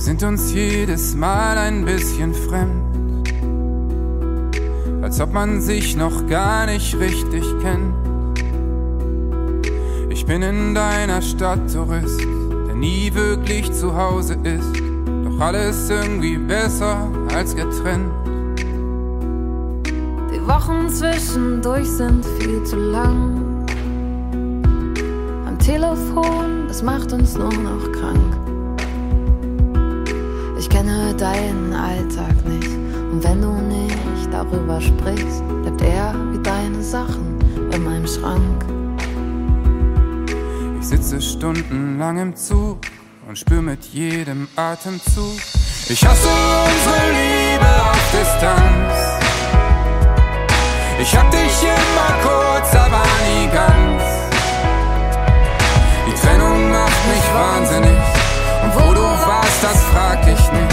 sind uns jedes Mal ein bisschen fremd, als ob man sich noch gar nicht richtig kennt. Ich bin in deiner Stadt Tourist, der nie wirklich zu Hause ist, doch alles irgendwie besser als getrennt. Die Wochen zwischendurch sind viel zu lang. Am Telefon, das macht uns nur noch krank. Ich kenne deinen Alltag nicht, und wenn du nicht darüber sprichst, bleibt er wie deine Sachen in meinem Schrank. Ich sitze stundenlang im Zug und spür mit jedem Atemzug: ich hasse unsere Liebe auf Distanz. Ich hab dich immer kurz, aber nie ganz. Die Trennung macht mich wahnsinnig, und wo du warst, das frag ich nicht.